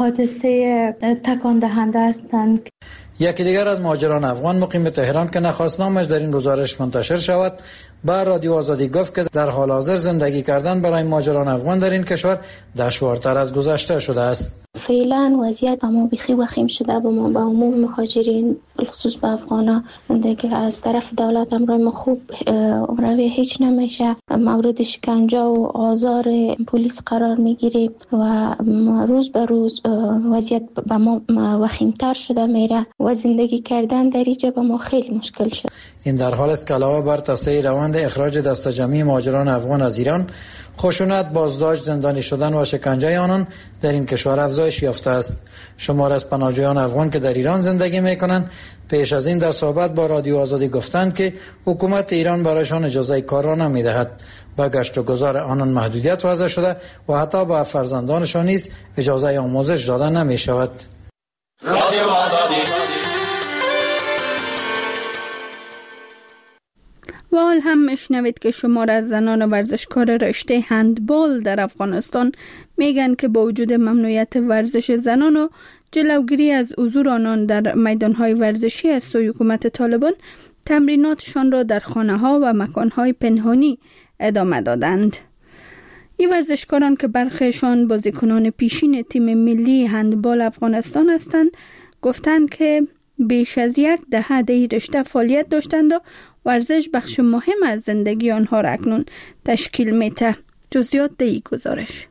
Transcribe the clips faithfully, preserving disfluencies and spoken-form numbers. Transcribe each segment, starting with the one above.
حادثه تکان دهنده هستند. یکی دیگر از مهاجران افغان مقیم تهران که نخواستنامش در این گزارش منتشر شود با رادیو آزادی گفت که در حال حاضر زندگی کردن برای مهاجران افغان در این کشور دشوارتر از گذشته شده است. فعلا وضعیت با ما بخی وخیم شده، با ما با عموم مهاجرین خصوص با افغانا دیگه از طرف دولت امروز ما خوب روی هیچ نمیشه، مورد شکنجه و آزار پلیس قرار میگیریم و روز به روز وضعیت با ما وخیمتر شده میره و زندگی کردن در اینجا با ما خیلی مشکل شد. این در حال است که علاوه بر تصحیح روند اخراج دست جمعی مهاجران افغان از ایران، خشونت، بازداشت، زندانی شدن و شکنجه آنان در این کشور افزایش یافته است. شمار از پناهجویان افغان که در ایران زندگی میکنند پیش از این در صحبت با رادیو آزادی گفتند که حکومت ایران برایشان اجازه کار را نمیدهد. با گشت و گذار آنان محدودیت وضع شده و حتی با فرزندانشان نیز اجازه آموزش داده نمی شود. رادیو آزادی. و حال هم میشنوید که شمار از زنان ورزشکار رشته هندبال در افغانستان میگن که با وجود ممنوعیت ورزش زنان و جلوگیری از حضور آنان در میدانهای ورزشی از سوی حکومت طالبان، تمریناتشان را در خانه‌ها و مکانهای پنهانی ادامه دادند. این ورزشکاران که برخیشان بازیکنان پیشین تیم ملی هندبال افغانستان هستند، گفتند که بیش از یک دهه در این رشته فعالیت داشتند و ورزش بخش مهم از زندگی آنها را اکنون تشکیل میده. جزئیات در این گزارش.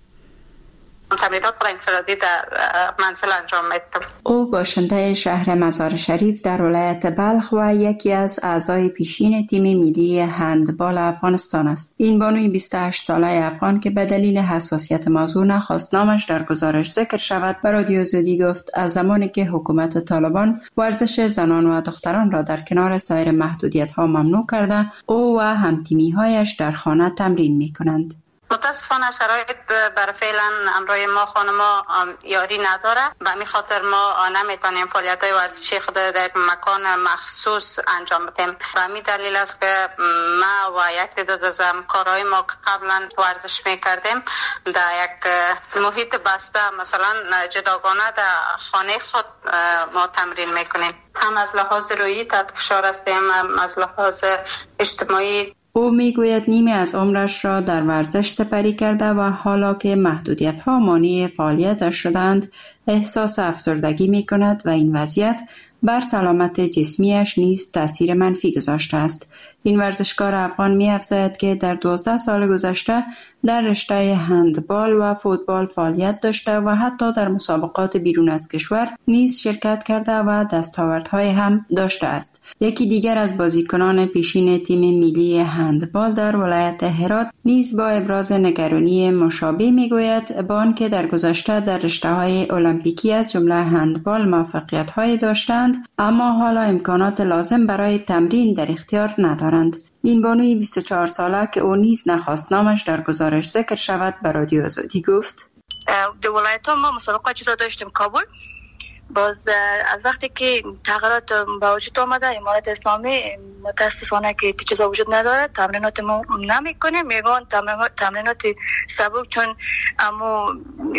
تمرینات را انفرادی در منزل انجام میدم. او باشنده شهر مزار شریف در ولایت بلخ و یکی از اعضای پیشین تیم ملی هندبال افغانستان است. این بانوی بیست و هشت ساله افغان که به دلیل حساسیت موضوع نخواست نامش در گزارش ذکر شود، به رادیو آزادی گفت از زمانی که حکومت طالبان ورزش زنان و دختران را در کنار سایر محدودیت‌ها ممنوع کرده، او و هم‌تیمی‌هایش در خانه تمرین می‌کنند. متاسفانه شرایط برای فعلا امروی ما خانما یاری نداره، به همین خاطر ما نمیتونیم فعالیت‌های ورزشی خود در یک مکان مخصوص انجام بدیم. به همین دلیل است که ما و یک تعداد از همکارای ما که قبلا ورزش میکردیم در یک محیط بسته، مثلا جداگانه در خانه خود ما تمرین میکنیم. هم از لحاظ روحی تحت فشار هستیم، هم از لحاظ اجتماعی. او میگوید نیمه از عمرش را در ورزش سپری کرده و حالا که محدودیت‌ها مانع فعالیتش شدند احساس افسردگی می‌کند و این وضعیت بر سلامت جسمیش نیز تأثیر منفی گذاشته است. این ورزشکار افغان می‌افزاید که در دوازده سال گذشته در رشته هندبال و فوتبال فعالیت داشته و حتی در مسابقات بیرون از کشور نیز شرکت کرده و دستاوردهای هم داشته است. یکی دیگر از بازیکنان پیشین تیم ملی هندبال در ولایت هرات نیز با ابراز نگرانی مشابه میگوید با آنکه در گذشته در رشته‌های المپیکی از جمله هندبال موفقیت‌های داشتند، اما حالا امکانات لازم برای تمرین در اختیار ندارند. این بانوی بیست و چهار ساله که او نیز نخواست نامش در گزارش ذکر شود به رادیو آزادی گفت: در ولایت ما مسابقه چیزا داشتیم کابل، باز از وقتی که تغییرات به وجود آمده امارت اسلامی متاسفانه که چیزا وجود نداره، تمرینات ما نمیکنیم، میگن تمرینات سبک چون اما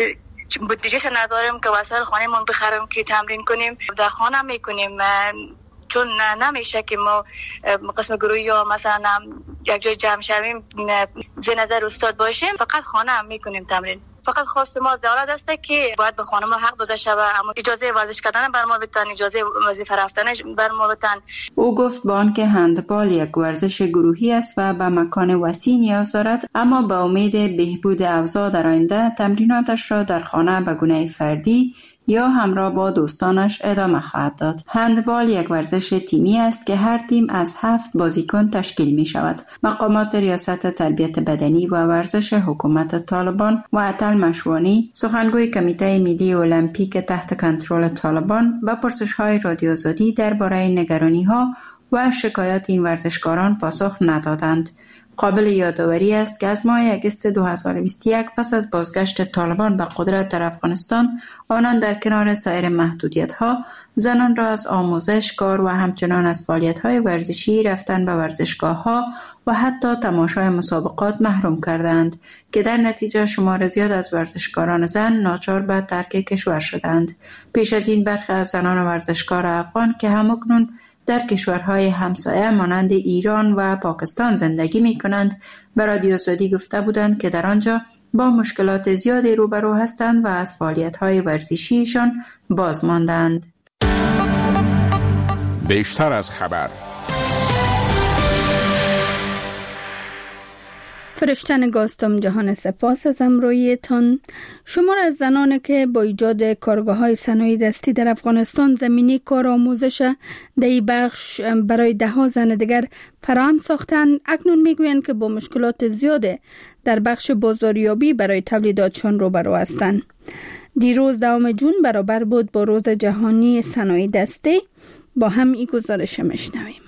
بودجهش نداریم که وسایل خانه ما بخریم که تمرین کنیم، در خانه میکنیم چون نمیشه که ما قسم گروهی یا مثلا یک جای جمع شویم زیر نظر استاد باشیم، فقط خانه هم میکنیم تمرین. فقط خواست ما دولت است که باید به خانم حق داده شود، اما اجازه ورزش کردن بر ما بدن، اجازه وظیفه رفتن بر ما بدن. او گفت با آنکه هندبال یک ورزش گروهی است و به مکان وسیع نیاز دارد، اما با امید بهبود اوضاع در آینده تمریناتش را در خانه به گونه فردی یا همراه با دوستانش ادامه خواهد داد. هندبال یک ورزش تیمی است که هر تیم از هفت بازیکن تشکیل می شود. مقامات ریاست تربیت بدنی و ورزش حکومت طالبان و عطل مشوانی، سخنگوی کمیته ملی المپیک تحت کنترل طالبان، با پرسش‌های رادیو آزادی درباره نگرانی‌ها و شکایات این ورزشکاران پاسخ ندادند. قابل یادآوری است که از ماه اگست دو هزار و بیست و یک پس از بازگشت طالبان به قدرت در افغانستان، آنان در کنار سایر محدودیت‌ها زنان را از آموزش، کار و همچنان از فعالیت‌های ورزشی، رفتن به ورزشگاه‌ها و حتی تماشای مسابقات محروم کردند که در نتیجه شمار زیاد از ورزشکاران زن ناچار به ترک کشور شدند. پیش از این برخی از زنان ورزشکار افغان که همکنون در کشورهای همسایه مانند ایران و پاکستان زندگی می کنند به رادیو آزادی گفته بودند که در آنجا با مشکلات زیادی روبرو هستند و از فعالیت‌های ورزشیشان باز ماندند. بیشتر از خبر. فرشتن گاستم جهان سپاس از امرویتان. شمار از زنان که با ایجاد کارگاه‌های صنایع دستی در افغانستان زمینه کار آموزش در این بخش برای ده ها زن دیگر فراهم ساختند، اکنون میگویند که با مشکلات زیاد در بخش بازاریابی برای تولیداتشان روبرو هستند. دیروز دوم جون برابر بود با روز جهانی صنایع دستی. با هم این گزارش میشنویم.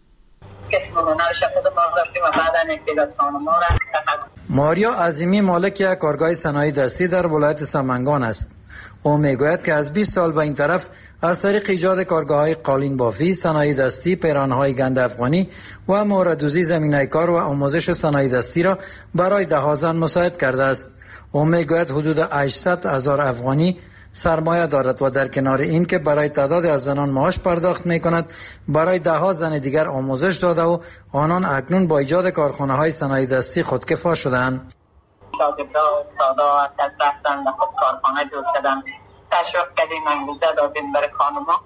ماریا عظیمی مالک یک کارگاه صنایع دستی در ولایت سمنگان است. او میگوید که از بیست سال به این طرف از طریق ایجاد کارگاه‌های قالین بافی، صنایع دستی، پیراهن‌های گند افغانی و موردوزی زمینه کار و آموزش صنایع دستی را برای ده ها زن مساعد کرده است. او میگوید حدود هشتصد هزار افغانی سرمایه دارد و در کنار این که برای تعداد از زنان معاش پرداخت می کند، برای ده ها زن دیگر آموزش داده و آنان اکنون با ایجاد کارخانه های صنایع دستی خودکفا شدند. شاگردا، استادا از رفتن به خود کارخانه جور کردن، تشویق کردیم، انگیزه دادیم برای خانوما.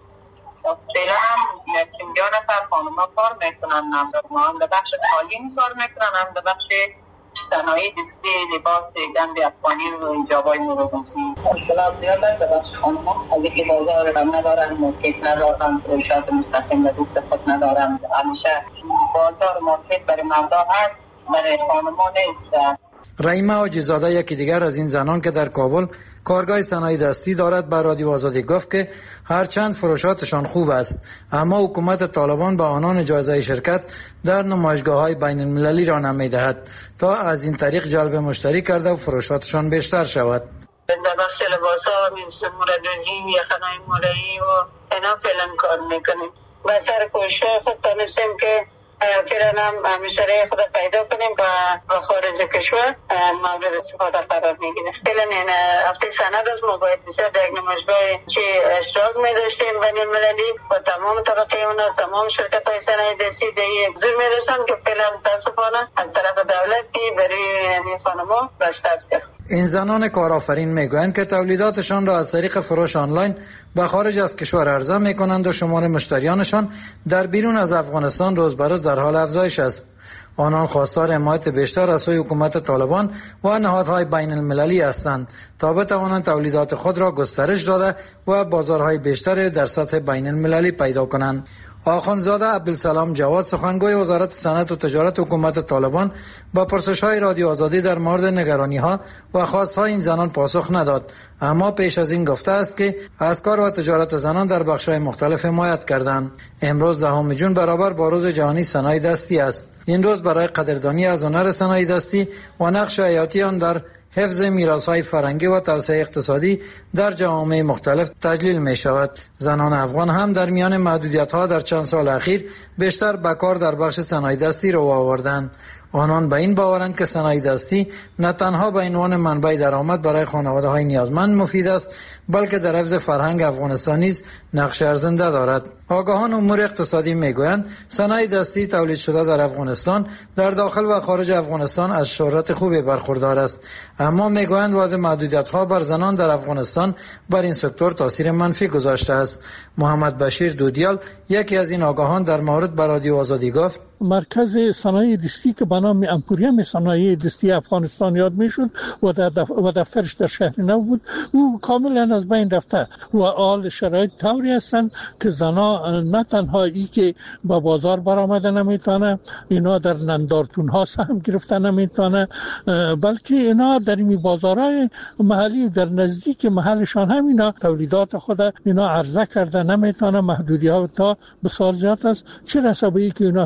فعلا هم پنجاه نفر خانوما کار میکنن، هم در بخش قالین کار میکنن، هم در بخش صنایع دستی، لباس گند افغانی و ایجابای موروثی. مشکلات زیاد است در بخش خانوما، از اینکه بازار را ندارن، مارکت ندارن، فروشات مستقیم به دست خود ندارن. همیشه بازار مارکت برای مردا هست، برای خانوما نیست. رحیمه حاجی‌زاده یکی دیگر از این زنان که در کابل کارگاه صنایع دستی دارد به رادیو آزادی گفت که هرچند فروشاتشان خوب است، اما حکومت طالبان به آنان اجازه شرکت در نمایشگاه‌های بین المللی را نمی‌دهد تا از این طریق جلب مشتری کرده و فروشاتشان بیشتر شود. در بخش لباس‌ها مثل موردوزی، یخنای مولایی و اینا فعلا کار میکنیم. با سر کوشش خود تانستیم که فعلا هم مشتری خود پیدا کنیم و خارج کشور مورد استفاده قرار میگیره. فعلا این هفته سند از ما باید بسیار در یک نمایشگاه چه اشتراک می داشتیم بین المللی و تمام طبقه اونا، تمام شرکت های صنایع دستی در یک زور می رسن که فعلا متاسفانه از طرف دولت که برای این خانما بسته است. این زنان کارآفرین میگویند که تولیداتشان را از طریق فروش آنلاین به خارج از کشور عرضه میکنند و شمار مشتریانشان در بیرون از افغانستان روز به روز در حال افزایش است. آنان خواستار حمایت بیشتر از سوی حکومت طالبان و نهادهای بین المللی هستند تا بتوانند تولیدات خود را گسترش داده و بازارهای بیشتر در سطح بین المللی پیدا کنند. آخوندزاده عبدالسلام جواد سخنگوی وزارت صنعت و تجارت حکومت طالبان با پرسش‌های رادیو آزادی در مورد نگرانی‌ها و خواست‌های این زنان پاسخ نداد، اما پیش از این گفته است که از کار و تجارت زنان در بخش‌های مختلف حمایت کردند. امروز دهم جون برابر با روز جهانی صنایع دستی است. این روز برای قدردانی از هنر صنایع دستی و نقش حیاتی آن در حفظ میراث‌های فرهنگی و توسعه اقتصادی در جوامع مختلف تجلیل می شود. زنان افغان هم در میان محدودیت‌ها در چند سال اخیر بیشتر به کار در بخش صنایع دستی رو آوردند. آنان به این باورند که صنایع دستی نه تنها به عنوان منبع درآمد برای خانواده‌های نیازمند مفید است، بلکه در حفظ فرهنگ افغانستان نیز نقش ارزنده دارد. آگاهان امور اقتصادی میگویند صنایع دستی تولید شده در افغانستان در داخل و خارج افغانستان از شهرت خوبی برخوردار است، اما میگویند وضع محدودیت‌ها بر زنان در افغانستان بر این سکتور تاثیر منفی گذاشته است. محمد بشیر دودیال یکی از این آگاهان در مورد به رادیو آزادی گفت: مرکز صنایع دستی که به نام امپوریوم صنایع دستی افغانستان یاد میشد و در دف... و دفترش در شهر نو بود، او کاملا از بین رفته و آل شرایط طوری هستند که زنا نه تنها ای که به بازار برآمده نمیتونه، اینا در نندارتون ها سهم گرفته نمیتونه، بلکه اینا در این بازارهای محلی در نزدیک محلشان هم اینا تولیدات خود اینا عرضه کرده نمیتونه. محدودیت ها بسیار زیاد است، چه رسه به ای که اینا تشویق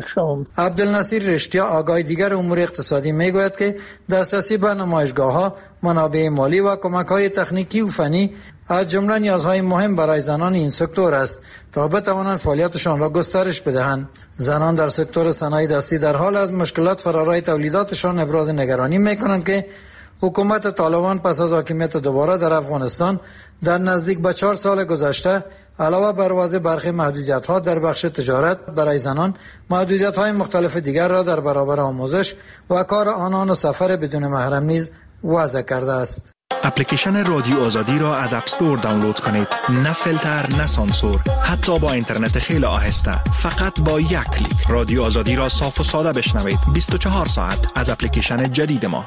شوم. عبدالنصیر رشتیا آگاه دیگر امور اقتصادی میگوید که دسترسی به نمایشگاه‌ها، منابع مالی و کمک‌های تکنیکی و فنی از جمله نیازهای مهم برای زنان این سکتور است تا بتوانند فعالیتشان را گسترش بدهند. زنان در سکتور صنایع دستی در حال از مشکلات فرارای تولیداتشان ابراز نگرانی می‌کنند که حکومت طالبان پس از حاکمیت دوباره در افغانستان در نزدیک به چهار سال گذشته علاوه بر وضع برخی محدودیت‌ها در بخش تجارت برای زنان، محدودیت‌های مختلف دیگر را در برابر آموزش و کار آنان و سفر بدون محرم نیز وضع کرده است. اپلیکیشن رادیو آزادی را از اپ استور دانلود کنید. نه فیلتر، نه سانسور، حتی با اینترنت خیلی آهسته. فقط با یک کلیک رادیو آزادی را صاف و ساده بشنوید. بیست و چهار ساعت از اپلیکیشن جدید ما.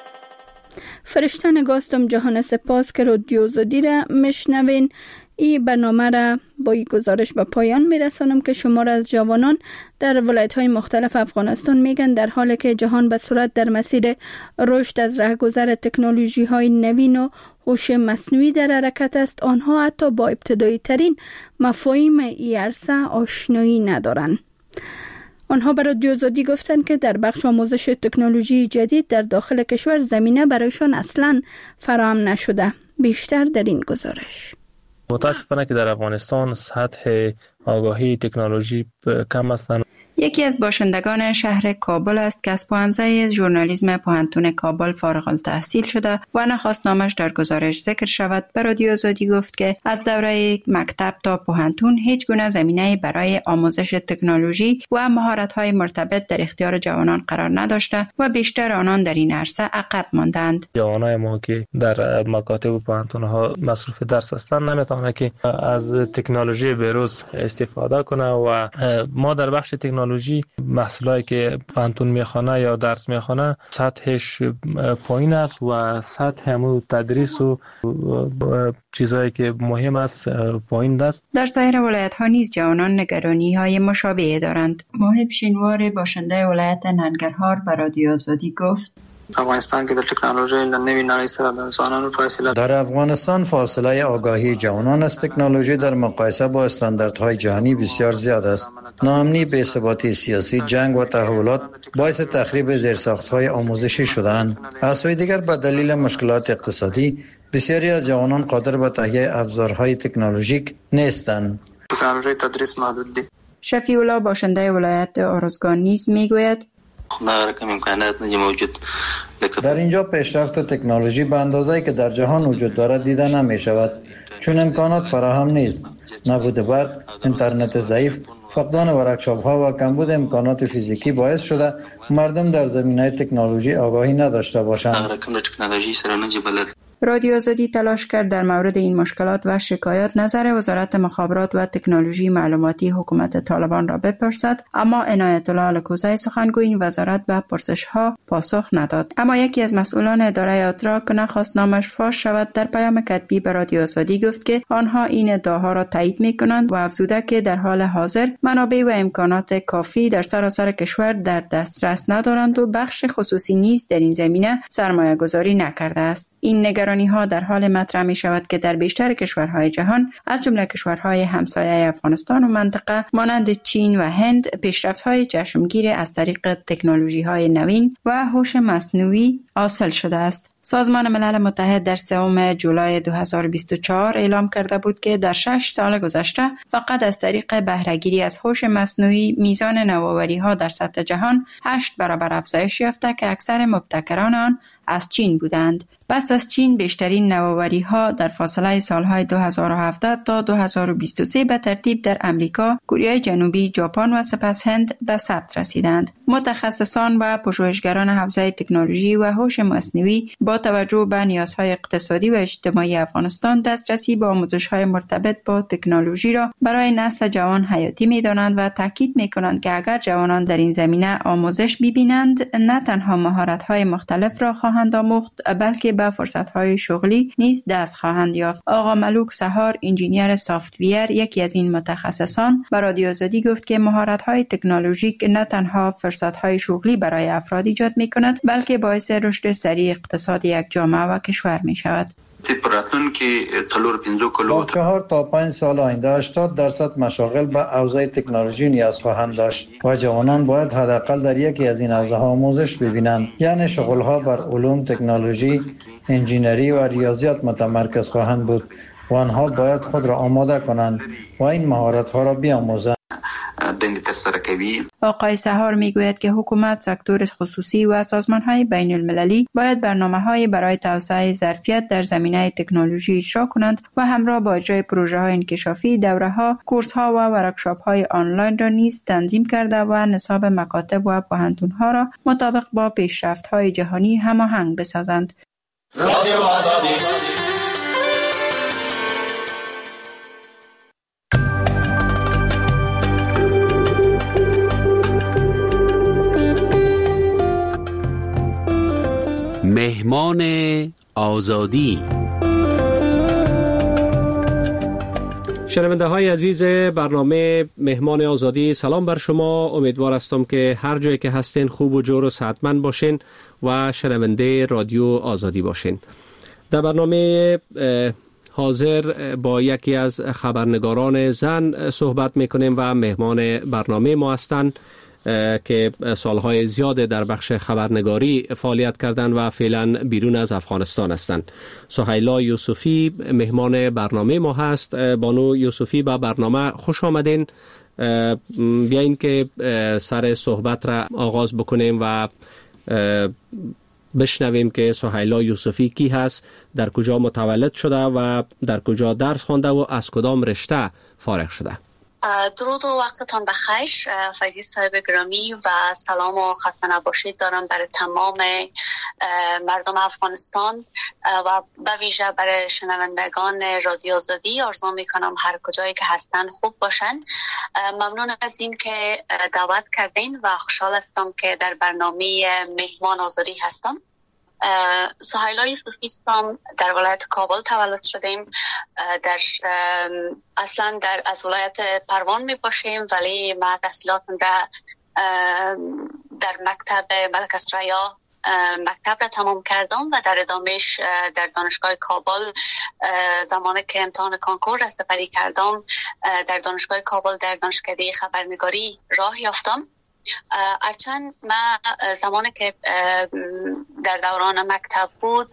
فرشته نگاستم جهان سپاس که رادیو آزادی را میشنوین. این برنامه را با این گزارش به پایان میرسانم که شمار از جوانان در ولایت‌های مختلف افغانستان میگن در حالی که جهان به سرعت در مسیر رشد از رهگذر تکنولوژی‌های نوین و هوش مصنوعی در حرکت است، آنها حتی با ابتدایی ترین مفاهیم این عرصه آشنایی ندارند. آنها برای رادیو آزادی گفتند که در بخش آموزش تکنولوژی جدید در داخل کشور زمینه برایشان اصلاً فراهم نشده. بیشتر در این گزارش. متاسفانه که در افغانستان سطح آگاهی تکنولوژی کم است. یکی از باشندگان شهر کابل است که از پوهنځی ژورنالیسم پوهنتون کابل فارغ التحصیل شده و نخواست نامش در گزارش ذکر شود. به رادیو آزادی گفت که از دوره مکتب تا پوهنتون هیچ گونه زمینه برای آموزش تکنولوژی و مهارت‌های مرتبط در اختیار جوانان قرار نداشته و بیشتر آنان در این عرصه عقب ماندند. جوانای ما که در مکاتب و پوهنتون‌ها مصروف درس هستند نمیتونه که از تکنولوژی بروز استفاده کنه و ما در بخش تکنولوژی محصولی که پوهنتون میخوانه یا درس میخوانه سطحش پایین است و سطح همون تدریس و چیزایی که مهم است پایین است. در سایر ولایت ها نیز جوانان نگرانی های مشابه دارند. موهب شینوار باشنده ولایت ننگرهار به رادیو آزادی گفت افغانستان که در تکنولوژی نوی نړۍ سره د ځوانانو فاصله در افغانستان فاصله آگاهی جوانان از تکنولوژی در مقایسه با استانداردهای جهانی بسیار زیاد است. ناامنی، بی‌ثباتی سیاسی، جنگ و تحولات باعث تخریب زیرساخت‌های آموزشی شده‌اند. از سوی دیگر به دلیل مشکلات اقتصادی بسیاری از جوانان قادر به تهیه ابزارهای تکنولوژیک نیستند. تکنولوژی تدریس محدود دی. شفیع الله باشنده ولایت ارزگان نیز میگوید در اینجا پیشرفت تکنولوژی به اندازه‌ای که در جهان وجود دارد دیده نمی شود، چون امکانات فراهم نیست. نبود برق، اینترنت ضعیف، فقدان ورکشاپ‌ها و کمبود امکانات فیزیکی باعث شده مردم در زمینه تکنولوژی آگاهی نداشته باشند. رادیو آزادی تلاش کرد در مورد این مشکلات و شکایات نظر وزارت مخابرات و تکنولوژی معلوماتی حکومت طالبان را بپرسد، اما عنایت الله الکوزی سخنگوی این وزارت به پرسش‌ها پاسخ نداد. اما یکی از مسئولان اداره ادراک نخواست نامش فاش شود در پیام کتبی به رادیو آزادی گفت که آنها این ادعاها را تایید می‌کنند و افزوده که در حال حاضر منابع و امکانات کافی در سراسر کشور در دسترس ندارند و بخش خصوصی نیز در این زمینه سرمایه‌گذاری نکرده است. این نگرانی ها در حال مطرح می شود که در بیشتر کشورهای جهان از جمله کشورهای همسایه افغانستان و منطقه مانند چین و هند پیشرفت‌های چشمگیر از طریق تکنولوژی‌های نوین و هوش مصنوعی حاصل شده است. سازمان ملل متحد در سوم جولای دو هزار و بیست و چهار اعلام کرده بود که در شش سال گذشته فقط از طریق بهره‌گیری از هوش مصنوعی میزان نوآوری‌ها در سطح جهان هشت برابر افزایش یافته که اکثر مبتکران آن از چین بودند. پس از چین بیشترین نوآوری‌ها در فاصله سالهای دو هزار و هفده تا دو هزار و بیست و سه به ترتیب در امریکا، کره جنوبی، ژاپن و سپس هند به ثبت رسیدند. متخصصان و پژوهشگران حوزه تکنولوژی و هوش مصنوعی با توجه به نیازهای اقتصادی و اجتماعی افغانستان دسترسی به آموزش‌های مرتبط با تکنولوژی را برای نسل جوان حیاتی می‌دانند و تاکید می‌کنند که اگر جوانان در این زمینه آموزش ببینند نه تنها مهارت‌های مختلف را خواهند آموخت بلکه به فرصت‌های شغلی نیز دست خواهند یافت. آقا ملوک سهار انجینیر سافت‌ویر یکی از این متخصصان به رادیو آزادی گفت که مهارت‌های تکنولوژیک نه تنها فرصت‌های شغلی برای افراد ایجاد می‌کند بلکه باعث رشد سریع اقتصاد یک جامعه و کشور می‌شود. سپراتون که تلور پنځو کلو با چهار تا پنج سال آینده هشتاد درصد مشاغل به حوزه تکنولوژی نیاز خواهند داشت و جوانان باید حداقل در یکی از این حوزه ها آموزش ببینند، یعنی شغل ها بر علوم، تکنولوژی، انجینری و ریاضیات متمرکز خواهند بود و آنها باید خود را آماده کنند و این مهارت ها را بیاموزند. آقای سحار میگوید که حکومت، سکتور خصوصی و سازمان‌های بین المللی باید برنامه‌های برای توسعه ظرفیت در زمینه تکنولوژی اجرا کنند و همراه با اجرای پروژه‌های انکشافی، دوره‌ها، کورس‌ها و ورکشاپ‌های آنلاین را نیز تنظیم کرده و نصاب مکاتب و پوهنتون‌ها را مطابق با پیشرفت‌های جهانی هماهنگ بسازند. رادیو آزادی مهمان آزادی. شنونده های عزیز برنامه مهمان آزادی، سلام بر شما. امیدوار هستم که هر جایی که هستین خوب و جور و صحتمند باشین و شنونده رادیو آزادی باشین. در برنامه حاضر با یکی از خبرنگاران زن صحبت میکنیم و مهمان برنامه ما هستند که سالهای زیاد در بخش خبرنگاری فعالیت کردند و فعلا بیرون از افغانستان هستند. سهیلا یوسفی مهمان برنامه ما هست. بانو یوسفی با برنامه خوش آمدین. بیاین که سر صحبت را آغاز بکنیم و بشنویم که سهیلا یوسفی کی هست، در کجا متولد شده و در کجا درس خوانده و از کدام رشته فارغ شده. درود و وقتتان بخیر فیضی صاحب گرامی و سلام و خسته نباشید دارم برای تمام مردم افغانستان و به ویژه برای شنوندگان رادیو آزادی. آرزو میکنم هر کجایی که هستن خوب باشن. ممنون از این که دعوت کردین و خوشحال هستم که در برنامه مهمان آزادی هستم. سهیلا یوسفی هستم، در ولایت کابل تولد شدیم. در اصلا در از ولایت پروان می باشیم، ولی ما تحصیلاتم را در مکتب ملک اسریا مکتب را تمام کردم و در ادامهش در دانشگاه کابل زمانی که امتحان کنکور را سپری کردم در دانشگاه کابل در دانشکده خبرنگاری راه یافتم. هرچند من زمانی که در دوران مکتب بود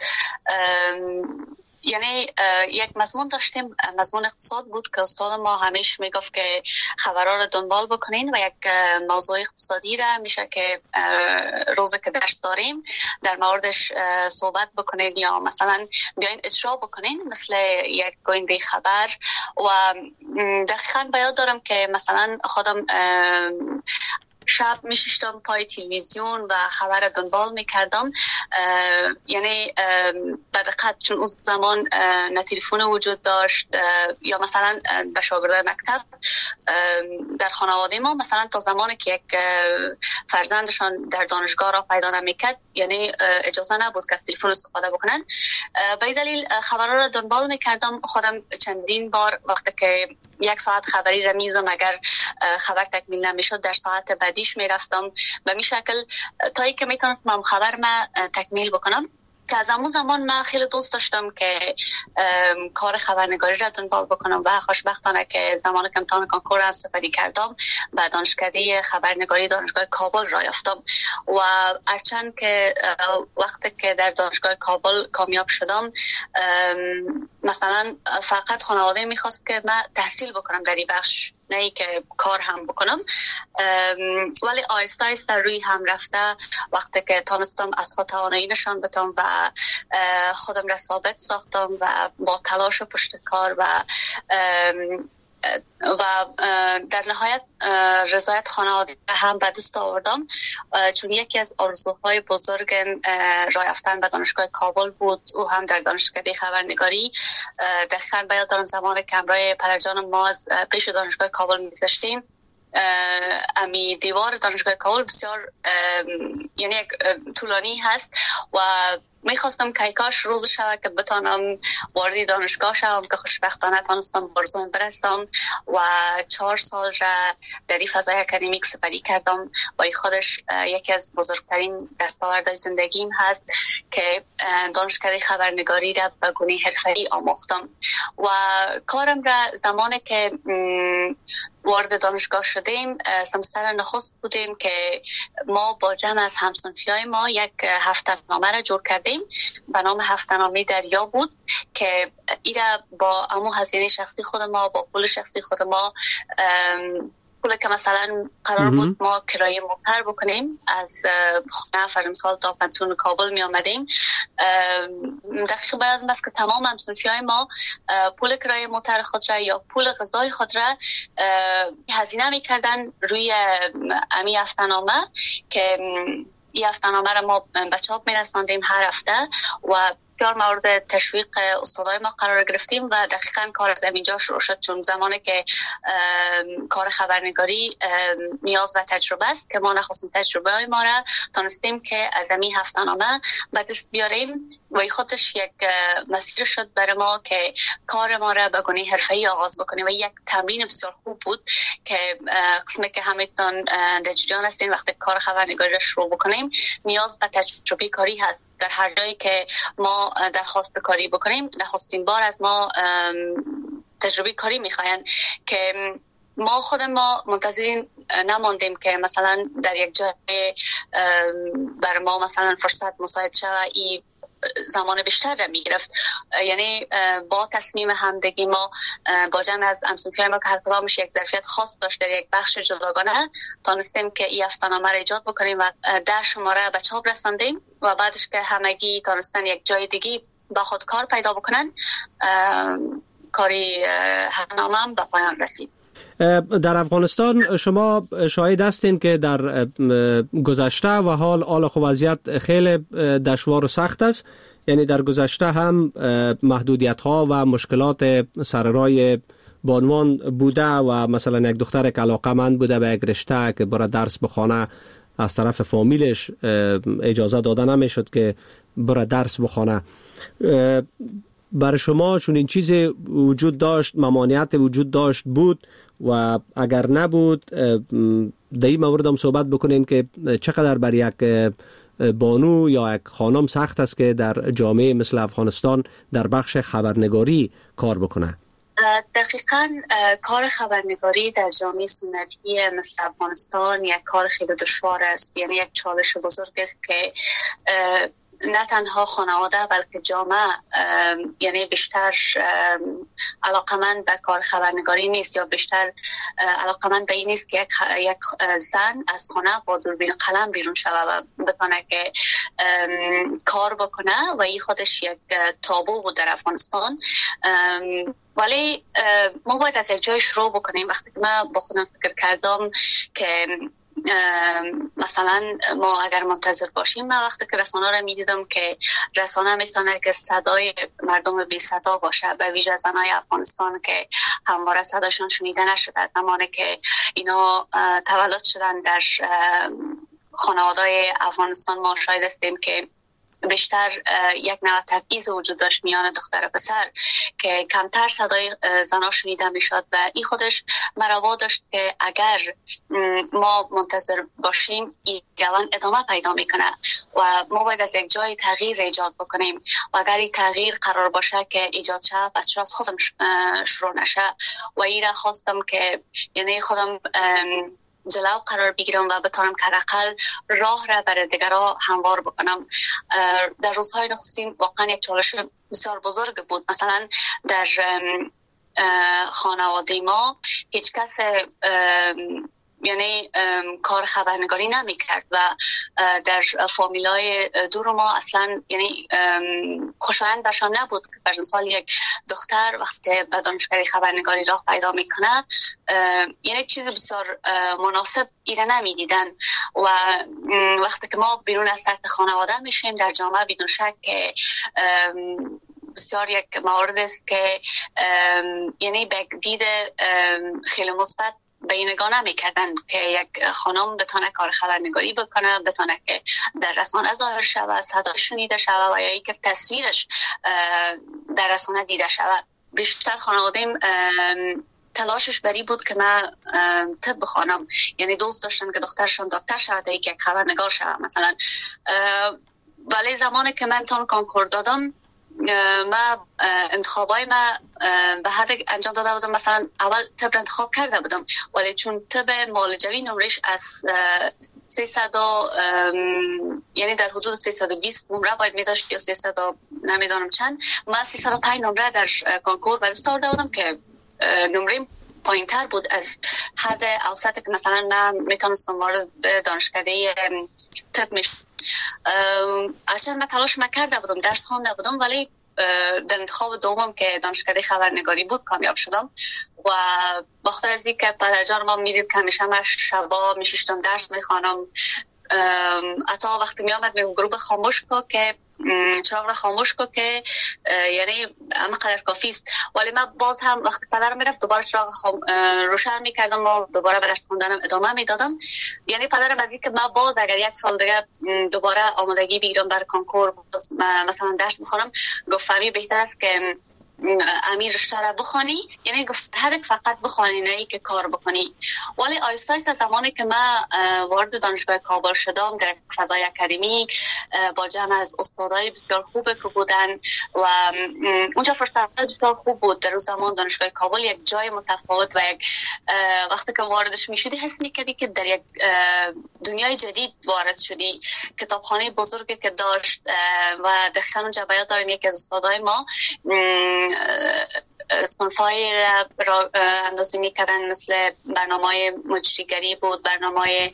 یعنی یک مضمون داشتیم، مضمون اقتصاد بود که استاد ما همیشه میگفت که خبرها رو دنبال بکنین و یک موضوع اقتصادی را میشه که روزی که درس داریم در موردش صحبت بکنین یا مثلا بیاین اجرا بکنین مثل یک گوینده خبر. و دقیقاً بیاد دارم که مثلا خودم شب میشیشتم پای تلویزیون و خبر دنبال میکردم. یعنی به دقت چون اون زمان نه تلفن وجود داشت یا مثلا به شاگردای مکتب در خانواده ما مثلا تا زمانی که یک فرزندشان در دانشگاه را پیدا نمیکرد یعنی اجازه نبود که از تلفن استفاده بکنن. به این دلیل خبرها را دنبال میکردم. خودم چندین بار وقتی که یک ساعت خبری را میزم اگر خبر تکمیل نمیشد در ساعت بعدیش میرفتم به می شکل تایی که میتونستم خبر ما تکمیل بکنم. که از همون زمان من خیلی دوست داشتم که کار خبرنگاری را دنبال بکنم و خوشبختانه که زمان که امتحان کنکور هم سپری کردم به دانشکده خبرنگاری دانشگاه کابل را یافتم. و هرچند که وقتی که در دانشگاه کابل کامیاب شدم مثلا فقط خانواده میخواست که من تحصیل بکنم در این بخش، نه ای که کار هم بکنم، ولی آیسته آیسته روی هم رفته وقتی که تانستم از خود توانایی نشان بدم و خودم را ثابت ساختم و با تلاش و پشت کار و و در نهایت رضایت خانواده هم به دست آوردم، چون یکی از آرزوهای بزرگم راه یافتن به دانشگاه کابل بود، او هم در دانشکده خبرنگاری. دقیقاً بیاد دارم زمانی که همراه پدرجانم ما از پیش دانشگاه کابل می‌گذشتیم امی دیوار دانشگاه کابل بسیار یعنی یک طولانی هست و میخواستم که کاش روز شود که بتانم وارد دانشگاه شوم که خوشبختانه تانستم برزوم برستم و چهار سال را در این فضای اکادمیک سپری کردم و این خودش یکی از بزرگترین دستاوردهای زندگیم هست که دانشکده خبرنگاری را به گونه حرفه‌ای آموختم و کارم را زمانی که وارد دانشگاه شدیم سمستر نخست بودیم که ما با جمع از همسنفیای ما یک هفته‌نامه را جور کردیم به نام هفته‌نامه دریا بود که ایرا با امو هزینه شخصی خود ما با پول شخصی خود ما پول که مثلا قرار بود ما کرایه موتر بکنیم از خونه فرمسال تا پنتون کابل می آمدیم دقیق باید است که تمام همسنفی های ما پول کرایه موتر خود را یا پول غذای خود را هزینه می کردن روی امی هفته‌نامه که این هفته‌نامه را ما به چاپ می رساندیم هر هفته و بسیار مورد تشویق استادای ما قرار گرفتیم و دقیقاً کار از اینجا شروع شد چون زمانی که کار خبرنگاری نیاز و تجربه است که ما نخواستیم تجربه های ما را تانستیم که از این هفته‌نامه به دست بیاریم و این خودش یک مسیر شد برای ما که کار ما را به گونه حرفه‌ای آغاز بکنیم و یک تمرین بسیار خوب بود که قسمی که همتون در جریان هستین وقتی کار خبرنگاری را شروع بکنیم نیاز به تجربه کاری هست در هر جایی که ما درخواست کاری بکنیم نخستین بار از ما تجربه کاری میخواین که ما خود ما منتظر نماندیم که مثلا در یک جای بر ما مثلا فرصت مساعد شود ای زمان بیشتر را میگرفت یعنی با تصمیم همدگی ما با جمع از همسنفیای ما که هر کدامش یک ظرفیت خاص داشت در یک بخش جداگانه تانستیم که این هفته‌نامه را ایجاد بکنیم و ده شماره به چاپ رساندیم و بعدش که همگی تانستن یک جای دیگه با خود کار پیدا بکنن کاری هفته‌نامه هم به پایان رسید. در افغانستان شما شاهد هستین که در گذشته و حال حال خو وضعیت خیلی دشوار و سخت است یعنی در گذشته هم محدودیت ها و مشکلات سر راه بانوان بوده و مثلا یک دختر که علاقه‌مند بوده به یک رشته که برای درس بخونه از طرف فامیلش اجازه داده نمیشد که برای درس بخونه. برای شما چون این چیز وجود داشت ممانعت وجود داشت بود و اگر نبود در این مورد هم صحبت بکنین که چقدر بر یک بانو یا یک خانم سخت است که در جامعه مثل افغانستان در بخش خبرنگاری کار بکنه. دقیقاً کار خبرنگاری در جامعه سنتی مثل افغانستان یک کار خیلی دشوار است یعنی یک چالش بزرگ است که نه تنها خانواده بلکه جامعه یعنی بیشتر علاقمند به کار خبرنگاری نیست یا بیشتر علاقمند به این نیست که یک زن از خانه با دوربین قلم بیرون شوه و بتونه که کار بکنه و این خودش یک تابو بود در افغانستان. ولی ما باید از یک جای شروع بکنیم. وقتی که من با خودم فکر کردم که مثلا ما اگر منتظر باشیم من وقتی که رسانه را می دیدم که رسانه میتونه که صدای مردم بی صدا باشه به ویژه زنای افغانستان که همواره صداشون شنیده نشده زمانی که اینا تولد شدن در خانواده‌های افغانستان ما شاهد هستیم که بیشتر یک نوع تبعیض وجود داشت میان دختر و پسر که کمتر صدای زنا شنیده میشد و این خودش مرا داشت که اگر ما منتظر باشیم این روند ادامه پیدا میکنه و ما باید از یک جای تغییر ایجاد بکنیم و اگر این تغییر قرار باشه که ایجاد شه پس از خودم شروع نشه و این را خواستم که یعنی خودم جلو قرار بگیرم و بتونم که حداقل راه را برای دیگرها هموار بکنم. در روزهای نخستین واقعا یک چالش بسیار بزرگ بود. مثلا در خانواده ما هیچ کس یعنی کار خبرنگاری نمی کرد و در فامیلای دور ما اصلا یعنی خوشایند برشان نبود که بر مثال یک دختر وقتی به دانشکده خبرنگاری راه پیدا میکنه یعنی چیز بسیار مناسب ایره نمی دیدن و وقتی که ما بیرون از سطح خانواده میشیم در جامعه بدون شک که بسیار یک مورد است که یعنی به دید خیلی مثبت بینگانه میکردن که یک خانم بتونه کار خبرنگاری بکنه، بتونه که در رسانه ظاهر شود، صدا شنیده شود و یا اینکه تصویرش در رسانه دیده شود. بیشتر خانواده‌ام تلاشش بری بود که من طب بخوانم، یعنی دوست داشتن که دخترشون دکتر شود تا یک خبرنگار شود مثلا. ولی زمانی که من امتحان کنکور دادم، من انتخابای من به هر انجام داده بودم. مثلا اول طب انتخاب کرده بودم، ولی چون طب معالجوی نمرش از سیصد یعنی در حدود سیصد و بیست نمره باید می داشت یا سیصد نمیدانم چند، من سیصد و پنج نمره در کنکور و بستار داده بودم که نمره پایین تر بود از حد اوسط که مثلا من میتونستم وارد دانشکده طب میشم. هرچند من تلاش نکرده بودم، درس خوانده بودم، ولی در انتخاب دوم که دانشکده خبرنگاری بود کامیاب شدم. و بخاطر از اینکه پدرجان ما میدید که همیشه من شبا میشیشتم درس میخوانم، حتی وقتی میامد میگم گروه خاموش کو که چراغ را خاموش کو که یعنی اما قدر کافی است، ولی من باز هم وقتی پدرم میرفت دوباره چراغ خام... روشن میکردم و دوباره به درس خوندنم ادامه میدادم. یعنی پدرم از اینکه من باز اگر یک سال دیگه دوباره آمادگی بگیرم برای کنکور مثلا درس بخونم، گفت فهمی بهتر است که امیر رشته را بخوانی، یعنی گفت هدف فقط بخوانی نه ای که کار بکنی. ولی آیسته آیسته زمانی که من وارد دانشگاه کابل شدم در فضای اکادمیک با جمع از استادای بسیار خوب که بودن و اونجا فرصت بسیار خوب بود. در روز زمان دانشگاه کابل یک جای متفاوت و یک وقتی که واردش میشدی حس میکردی که در یک دنیای جدید وارد شدی. کتابخانه بزرگی که داشت و دقیقاً اونجا بیاد داریم یکی از استادای ما صنفای را اندازه می کردن، مثل برنامه مجریگری بود، برنامه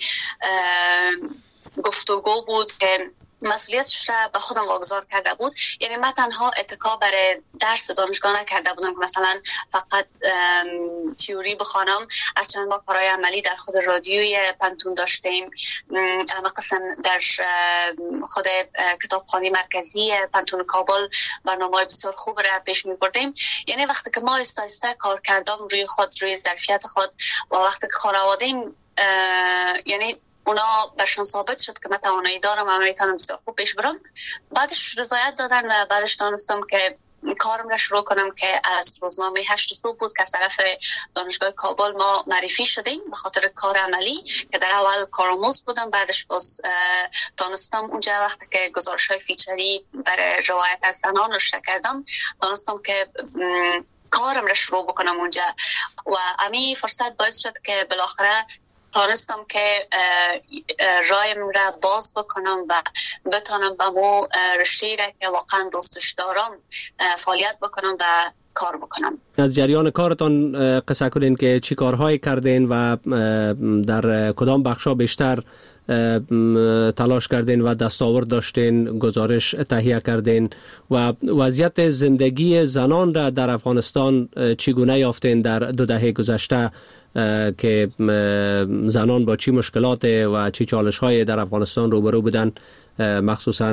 گفتگو بود که مسئولیتش را به خودم واگذار کرده بود. یعنی من تنها اتکا برای درس دانشگاه نکرده بودم که مثلا فقط تیوری بخوانم، هرچند ما کارهای عملی در خود رادیوی پنتون داشتیم، اما قسم در خود کتابخانه مرکزی پنتون کابل برنامه بسیار خوب را پیش می بردیم. یعنی وقتی که ما آیسته آیسته کار کردم روی خود، روی ظرفیت خود و وقتی که خانواده‌ام یعنی اونا برشان ثابت شد که من توانایی دارم و میتونم بسیار خوب پیش برم، بعدش رضایت دادن و بعدش دانستم که کارم را شروع کنم که از روزنامه هشت صبح بود که از طرف دانشگاه کابل ما معرفی شدیم به خاطر کار عملی که در اول کارآموز بودم. بعدش باز دانستم اونجا وقتی که گزارش‌های فیچری برای روایت از زنان نوشته کردم، دانستم که کارم را شروع بکنم اونجا و امی فرصت باعث شد که بالاخره تانستم که رایم را باز بکنم و بتانم به مو رشته را که واقعا دوستش دارم فعالیت بکنم و کار بکنم. از جریان کارتان قصه کنین که چی کارهایی کردین و در کدام بخشا بیشتر تلاش کردین و دستاورد داشتین، گزارش تهیه کردین و وضعیت زندگی زنان را در افغانستان چگونه یافتین در دو دهه گذشته که زنان با چی مشکلات و چی چالش‌های در افغانستان روبرو بودن، مخصوصا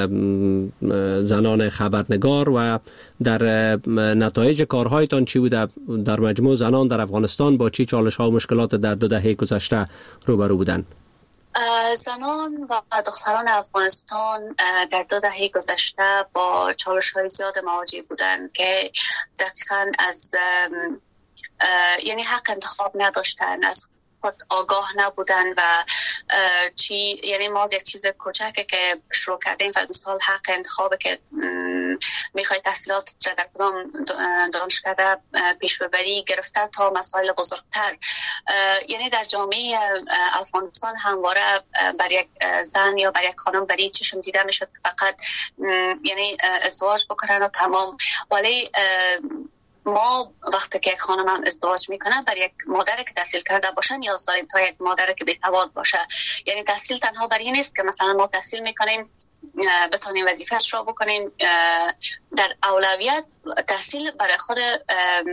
زنان خبرنگار، و در نتایج کارهایتان چی بوده؟ در مجموع زنان در افغانستان با چی چالش‌ها و مشکلات در دو دهه گذشته روبرو بودن؟ زنان و دختران افغانستان در دو دهه گذشته با چالش‌های زیاد مواجه بودند که دقیقاً از یعنی حق انتخاب نداشتن، از خود آگاه نبودن و چی یعنی ما از یک چیز کوچکه که شروع کردیم و مثال حق انتخابه که میخوای تحصیلات را در کدام دانشکده پیش ببری گرفته تا مسائل بزرگتر. یعنی در جامعه افغانستان همواره بر یک زن یا بر یک خانم بری چشم دیده میشد فقط یعنی ازدواج بکنن و تمام. ولی ما وقتی که یک خانم هم ازدواج میکنه بر یک مادر که تحصیل کرده باشه نیاز داریم تا یک مادر که بی‌سواد باشه. یعنی تحصیل تنها بر این نیست که مثلا ما تحصیل میکنیم بتونیم وظیفه‌اش را بکنیم، در اولویت تحصیل برای خود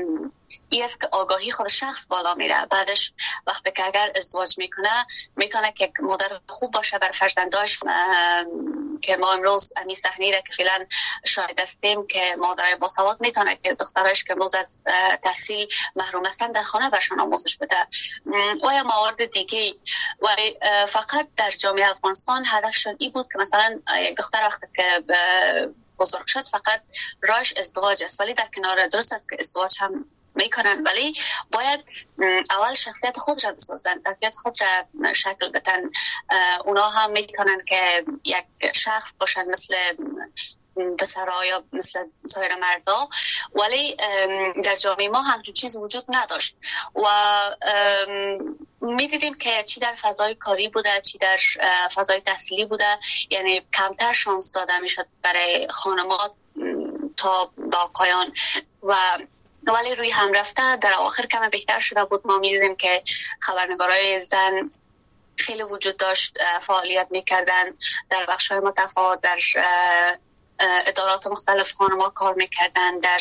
این است که آگاهی خود شخص بالا میره. بعدش وقتی که اگر ازدواج میکنه میتونه که مادر خوب باشه بر فرزنداش، که ما امروز امی صحنه را که فعلا شاهد هستیم که مادرای باسواد میتونه که دخترایش که امروز از تحصیل محروم هستن در خانه برشان آموزش بده و یا موارد دیگه. و فقط در جامعه افغانستان هدفشون این بود که مثلا یک دختر وقتی که بزرگ شد فقط راهش ازدواج است، ولی در کنار درست است که ازدواج هم میکنن، ولی باید اول شخصیت خود را بسازن، ظرفیت خود را شکل بدن. اونا هم میتونن که یک شخص باشن مثل پسرها یا مثل سایر مردا، ولی در جامعه ما همچون چیز وجود نداشت و میدیدیم که چی در فضای کاری بوده چی در فضای تحصیلی بوده، یعنی کمتر شانس داده میشد برای خانمات تا با آقایان و ولی روی هم رفته در آخر کم بهتر شده بود. ما میدیدیم که خبرنگارای زن خیلی وجود داشت، فعالیت میکردن در بخش‌های متفاوت، در ادارات مختلف خانم‌ها کار میکردن، در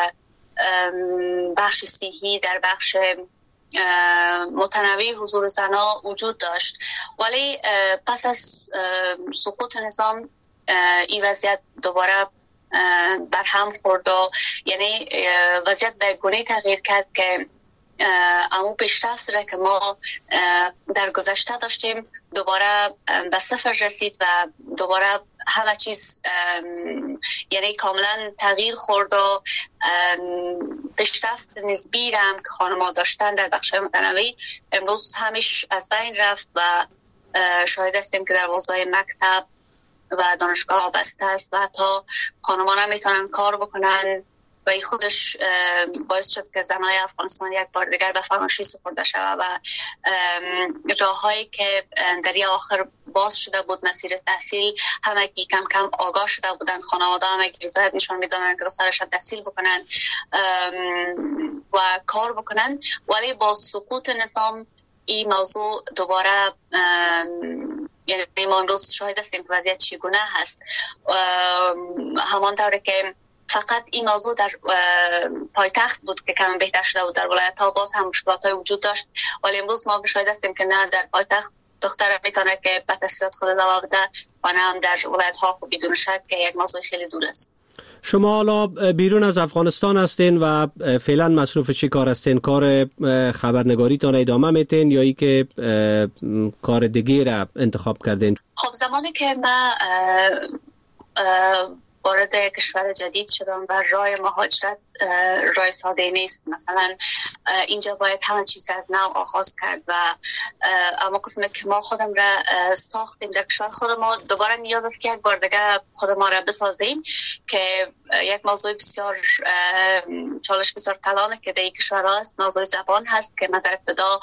بخش صحی، در بخش متنوع حضور زنها وجود داشت. ولی پس از سقوط نظام این وضعیت دوباره بر هم خورد و یعنی وضعیت به گونه تغییر کرد که امو پیشرفت را که ما در گذشته داشتیم دوباره به صفر رسید و دوباره همه چیز یعنی کاملا تغییر خورد و پیشرفت نسبی را هم که خانم‌ها داشتن در بخش‌های متنوع امروز همیش از بین رفت و شاهد هستیم که در حوزه مکتب و دانشگاه بسته است و حتی خانم‌ها هم میتونن کار بکنن و این خودش باعث شد که زنای افغانستان یک بار دیگر به فراموشی سپرده شود و راههایی که در این آخر باز شده بود مسیر تحصیل همه که کم کم آگاه شده بودن، خانواده همه که رضایت نشان میدادن که دخترشان تحصیل بکنن و کار بکنن، ولی با سقوط نظام این موضوع دوباره یعنی ما امروز شاهد هستیم که وضعیت چگونه هست. همانطور که فقط این موضوع در پایتخت بود که کم بهتر شده بود، در ولایت ها باز هم مشکلات های وجود داشت، ولی امروز ما شاهد هستیم که نه در پایتخت دختر میتونه که به تحصیلات خود ادامه بده و نه هم در ولایت ها خب بدون شک که یک موضوع خیلی دور است. شما حالا بیرون از افغانستان هستین و فعلا مصروف چی کار هستین؟ کار خبرنگاری تان ادامه میتین یا ای که کار دیگه را انتخاب کردین؟ خب زمانی که ما وارد کشور جدید شدم و راه مهاجرت راه ساده نیست، مثلا اینجا باید همه چیز از نو آغاز کرد و اما قسمه که ما خودم را ساختیم در کشور خود ما دوباره نیاز است که یک بار دیگه خود ما را بسازیم که یک موضوع بسیار چالش بسیار کلانه که در کشور هست موضوع زبان هست که من در ابتدا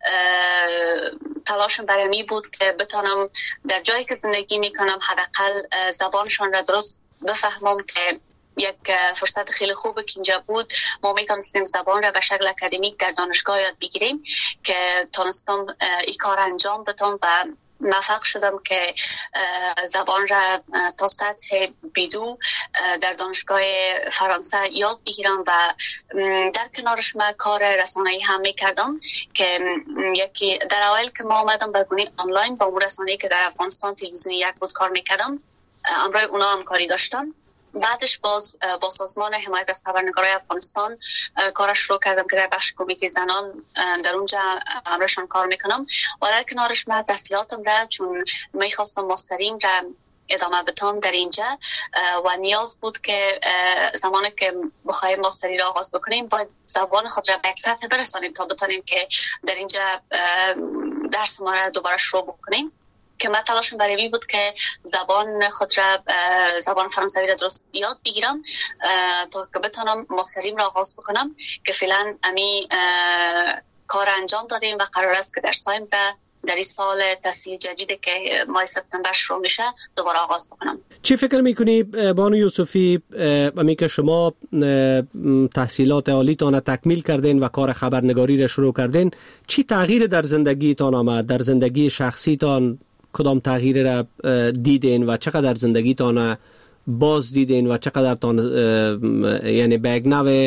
تلاشم برای می بود که بتانم در جایی که زندگی میکنم حداقل زبانشان را درست بفهمم که یک فرصت خیلی خوبه که اینجا بود ما میتونستیم زبان را به شکل اکادمیک در دانشگاه یاد بگیریم که تونستم این کار انجام بدم و موفق شدم که زبان را تا سطح بیدو در دانشگاه فرانسه یاد بگیرم و در کنارش من کار رسانه‌ای هم میکردم که یکی در اول که ما آمدم به گونه آنلاین با اون رسانه‌ای که در افغانستان تلویزیونی یک بود کار میکردم امروی اونا هم کاری داشتم. بعدش باز با سازمان حمایت از خبرنگارای افغانستان کارش شروع کردم که در بخش کمیته زنان در اونجا امرشان کار میکنم و در کنارش من تحصیلاتم را چون میخواستم ماستریم را ادامه بدم در اینجا و نیاز بود که زمانی که بخوایم ماستری را آغاز بکنیم باید زبان خود را به یک سطح برسانیم تا بتانیم که در اینجا درس ما را دوباره شروع بکنیم که من تلاشم برای این بود که زبان خود را زبان فرانسوی را درست یاد بگیرم تا که بتونم ماستریم را آغاز بکنم که فعلا امی کار انجام دادیم و قرار است که در سایم در این سال تحصیل جدیدی که ماه سپتامبر شروع میشه دوباره آغاز بکنم. چی فکر میکنی بانو یوسفی امی که شما تحصیلات عالیتان تکمیل کردین و کار خبرنگاری را شروع کردین، چی تغییر در زندگیتان آمد؟ در زندگی شخصیتان کدام تغییر را دیدین و چقدر زندگیتان باز دیدین و چقدر تان یعنی به یک نوع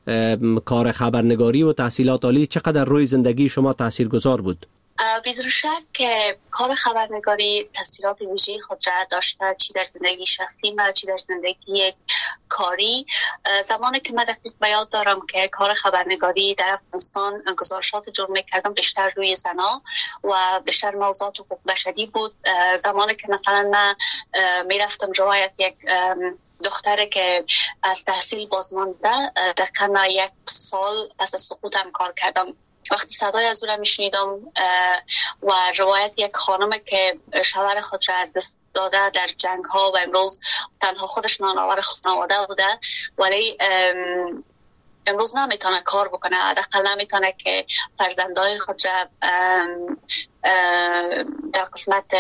کار خبرنگاری و تحصیلات عالی چقدر روی زندگی شما تاثیرگذار بود؟ بدون شک که کار خبرنگاری تاثیرات ویژه‌ای خود را داشته، چی در زندگی شخصی ما، چی در زندگی کاری. زمانی که من دقیق به یاد دارم که کار خبرنگاری در افغانستان گزارشات جور می‌کردم بیشتر روی زنا و بیشتر موضوعات حقوق بشری بود. زمانی که مثلا من میرفتم روایت یک دختره که از تحصیل بازمانده دقیقا یک سال پس از سقوطم کار کردم، وقتی صدای از او را میشنیدم و روایت یک خانم که شوهر خود را از دست داده در جنگ ها و امروز تنها خودش نانآور خانواده بوده ولی امروز نمیتونه کار بکنه، حداقل نمیتونه که فرزندای خود را در قسمت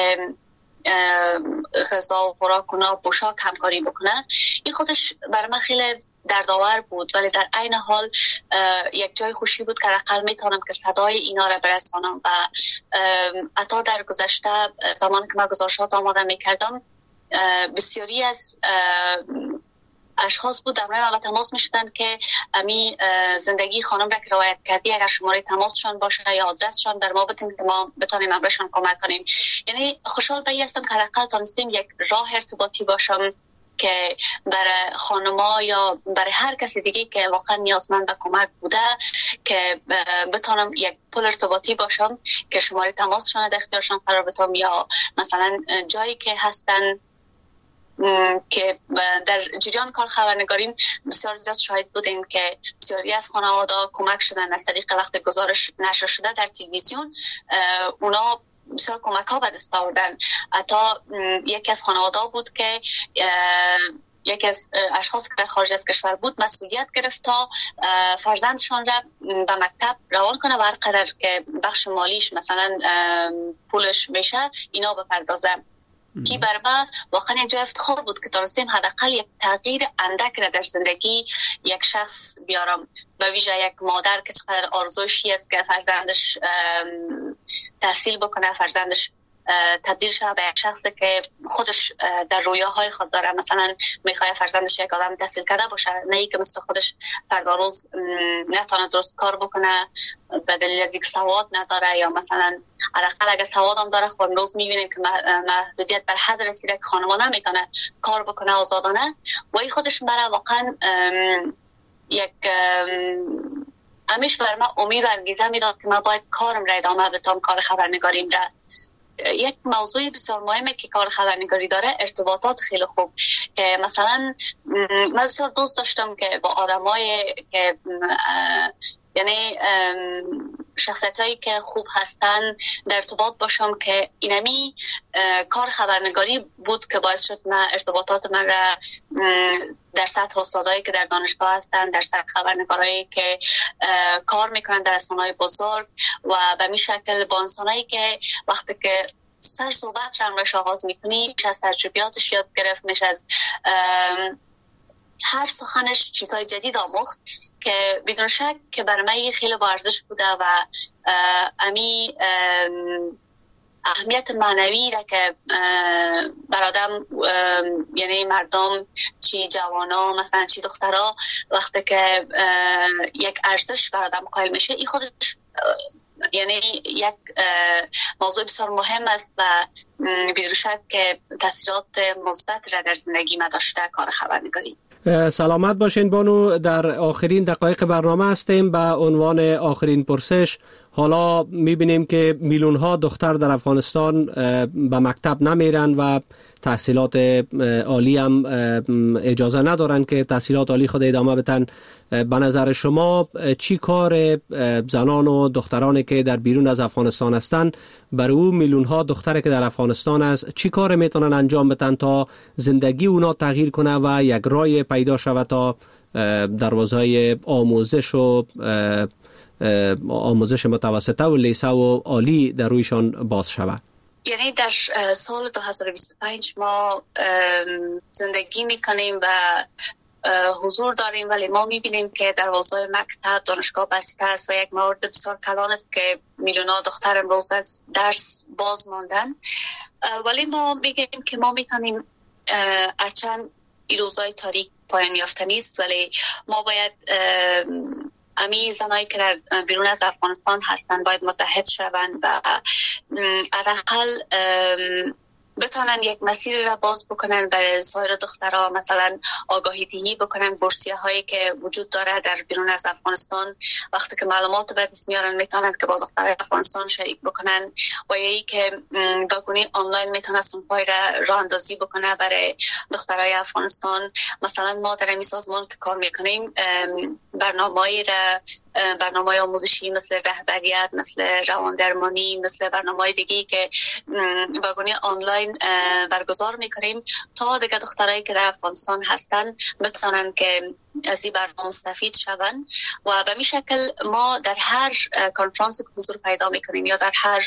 غذا و خوراک و پوشاک همکاری بکنه. این خودش برای من خیلی دردآور بود ولی در عین حال یک جای خوشی بود که حداقل میتونم که صدای اینا را برسانم. و حتی در گذشته زمانی که من گزارشات آماده میکردم بسیاری از اشخاص بود در مورد تماس میشدن که امی زندگی خانم را که روایت کردی اگر شماره تماسشان باشه یا آدرسشان در ما بتیم که ما بتونیم امرشان کمک کنیم. یعنی خوشحال به این هستم که حداقل تونستیم یک راه ارتباطی باشم که برای خانما یا برای هر کسی دیگه که واقعا نیازمند به کمک بوده که بتونم یک پل ارتباطی باشم که شماره تماسشان در اختیارشان قرار بدم یا مثلا جایی که هستن که در جریان کار خبرنگاریم بسیار زیاد شاهد بودیم که بسیاری از خانواده کمک شدن از طریق وقت گزارش نشر شده در تلویزیون. اونا بسیار کمک ها به دست آوردن. حتی یکی از خانواده بود که یکی از اشخاص که در خارج از کشور بود مسئولیت گرفت تا فرزندشان را به مکتب روان کنه و هر قدر که بخش مالیش مثلا پولش میشه اینا بپردازه. کی برای من واقعا اینجا افتخار بود که تونستیم حداقل یک تغییر اندک را در زندگی یک شخص بیارم، به ویژه یک مادر که چقدر آرزوشی است که فرزندش تحصیل بکنه، فرزندش تبدیل شده به یک شخصی که خودش در رویاهای خود داره، مثلا میخواد فرزندش یک آدم تحصیل کرده باشه، نه ای که مثل خودش فردا روز نتونه درست کار بکنه به دلیل از اینکه سواد نداره یا مثلا حداقل اگه سواد هم داره خود روز میبینیم که محدودیت بر حد رسیده که خانمان نمیتونه کار بکنه آزادانه و این خودش برای واقعا یک همیشه بر من امید و انگیزه میداد که من باید کارم را ادامه بدم، کار خبرنگاریم را. یک موضوع بسیار مهمه که کار خبرنگاری داره ارتباطات خیلی خوب. مثلا من بسیار دوست داشتم که با آدمای که یعنی شخصیت هایی که خوب هستن در ارتباط باشم که اینمی کار خبرنگاری بود که باعث شد من ارتباطات من را در سطح استادایی که در دانشگاه هستن، در سطح خبرنگارایی که کار میکنن در رسانه‌های بزرگ و به می شکل با انسانایی که وقتی که سر صحبت را همراهش آغاز میکنی میشه از تجربیاتش یاد گرفت، میشه از هر سخنش چیزهای جدید آموخت که بدون شک که برای من خیلی با ارزش بوده و امی اهمیت معنوی را که برادم یعنی مردم چی جوانا مثلا چی دخترها وقتی که یک ارزش برادم قائل میشه این خودش یعنی یک موضوع بسیار مهم است و بدون شک که تاثیرات مثبت را در زندگی ما داشته کار خبرنگاری. سلامت باشین بانو، در آخرین دقایق برنامه هستیم. به عنوان آخرین پرسش، حالا میبینیم که میلیون ها دختر در افغانستان به مکتب نمیرن و تحصیلات عالی هم اجازه ندارن که تحصیلات عالی خود ادامه بدن. به نظر شما چی کار زنان و دخترانی که در بیرون از افغانستان هستن برای او میلیون ها دختری که در افغانستان است چی کار میتونن انجام بدن تا زندگی اونا تغییر کنه و یک راه پیدا شود تا دروازه آموزش و آموزش متوسطه و لیسه و عالی در رویشان باز شود؟ یعنی در سال دو هزار و بیست و پنج ما زندگی میکنیم و حضور داریم ولی ما میبینیم که دروازه مکتب دانشگاه بسته است و یک مورد بسیار کلان است که میلیون‌ها دختر امروز از درس باز ماندن. ولی ما میگیم که ما میتونیم هرچند این روزای تاریک پایان یافته نیست، ولی ما باید امی زنایی که در بیرون از افغانستان هستند باید متحد شوند و حداقل بتونن یک مسیر را باز بکنن برای سایر دخترها، مثلا آگاهی دهی بکنن، بورسیه هایی که وجود داره در بیرون از افغانستان وقتی که معلومات به دست میارن میتونن که با دخترای افغانستان شریک بکنن و یا ای که بگونی آنلاین میتونه صنفای را راه اندازی بکنه برای دخترای افغانستان. مثلا ما در این سازمان که کار میکنیم برنامه‌ای را برنامه آموزشی مثل رهبریت، مثل رواندرمانی، مثل برنامه‌های دیگه که بگونی آنلاین برگزار میکنیم تا دیگه دخترایی که در افغانستان هستن بتونن که از این برنامه مستفید شون و به این شکل ما در هر کنفرانس که حضور پیدا میکنیم یا در هر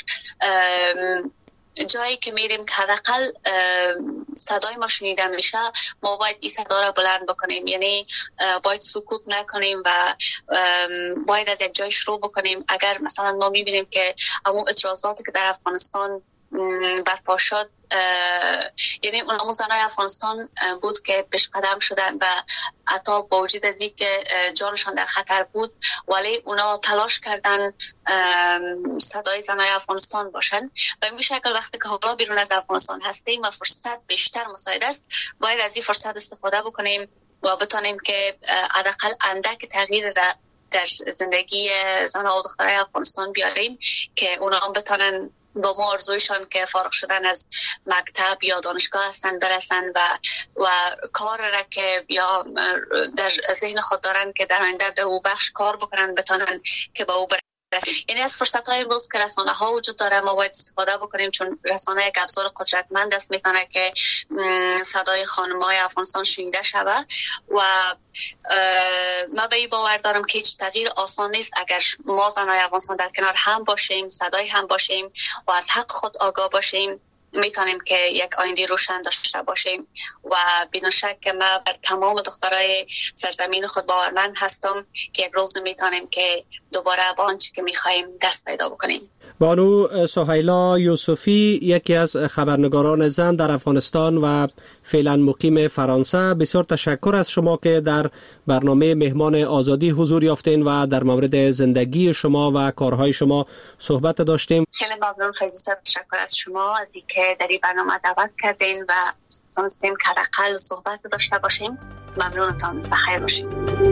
جایی که میریم که حداقل صدای ما شنیده میشه، ما باید این صدا را بلند بکنیم، یعنی باید سکوت نکنیم و باید از یک جای شروع بکنیم. اگر مثلا ما میبینیم که همون اعتراضاتی که در افغانستان برپا شد، یعنی اون همون زنای افغانستان بود که پیش قدم شدن و حتی با وجود از این که جانشان در خطر بود ولی اونا تلاش کردن صدای زنای افغانستان باشن. به این شکل وقتی که حالا بیرون از افغانستان هستیم و فرصت بیشتر مساعد است، باید از این فرصت استفاده بکنیم و بتونیم که حداقل اندک تغییر در زندگی زنها و دخترای افغانستان بیاریم که اونا هم بتونن با ما آرزویشان که فارغ شدن از مکتب یا دانشگاه هستن برسن و و کار را که یا در ذهن خود دارن که در آینده در او بخش کار بکنن بتونن که با او برسن. یعنی از فرصت های امروز که رسانه ها وجود داره ما باید استفاده بکنیم، چون رسانه یک ابزار قدرتمند است، میتونه که صدای خانم های افغانستان شنیده شود و ما به این باور دارم که هیچ تغییر آسان نیست اگر ما زنای افغانستان در کنار هم باشیم، صدای هم باشیم و از حق خود آگاه باشیم، میتونیم که یک آینده روشن داشته باشیم و بدون شک که ما بر تمام دخترای سرزمین خود باورمند هستم که یک روز میتونیم که دوباره با آنچه که میخوایم دست پیدا بکنیم. بانو سهیلا یوسفی، یکی از خبرنگاران زن در افغانستان و فعلا مقیم فرانسه، بسیار تشکر از شما که در برنامه مهمان آزادی حضور یافتین و در مورد زندگی شما و کارهای شما صحبت داشتیم. خیلی ممنون، خیلی تشکر از شما از اینکه در این برنامه دعوت کردین و تونستیم که حداقل صحبت داشته باشیم. ممنونتان، بخیر باشید.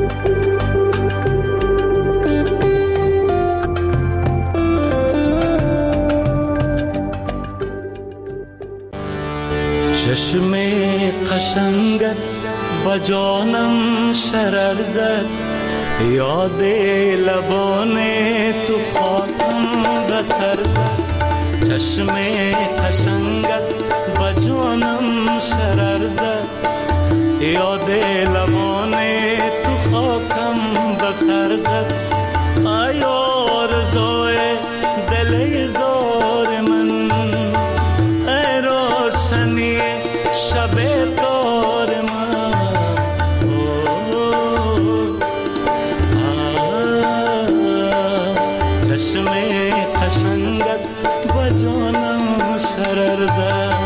چشم قشنگت با جانم شرر زد، یاد لبان تو خاطم به سر زد. چشم قشنگت با جانم شرر زد، یاد لبان تو خاکم به سر زد. ای آرزوی دل زار من، ای روشنی شب تار من، چشم قشنگت با جانم شرر زد.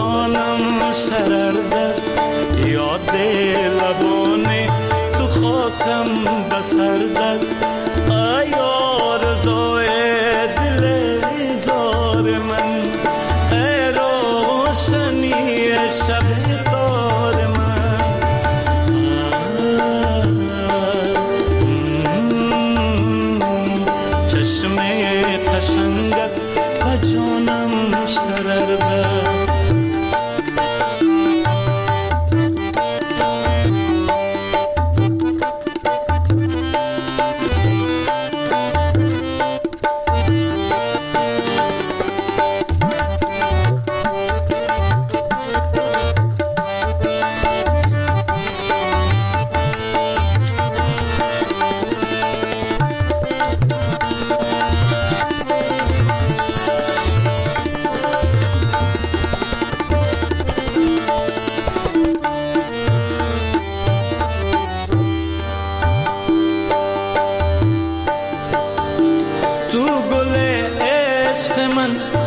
جانم شرر زد، یاد لبان تو خاک غم بسر زد ای آرزوی دل زار من، ای روشنی شب تار من. چشم قشنگت و جانم شرر زد. تو گل عشق من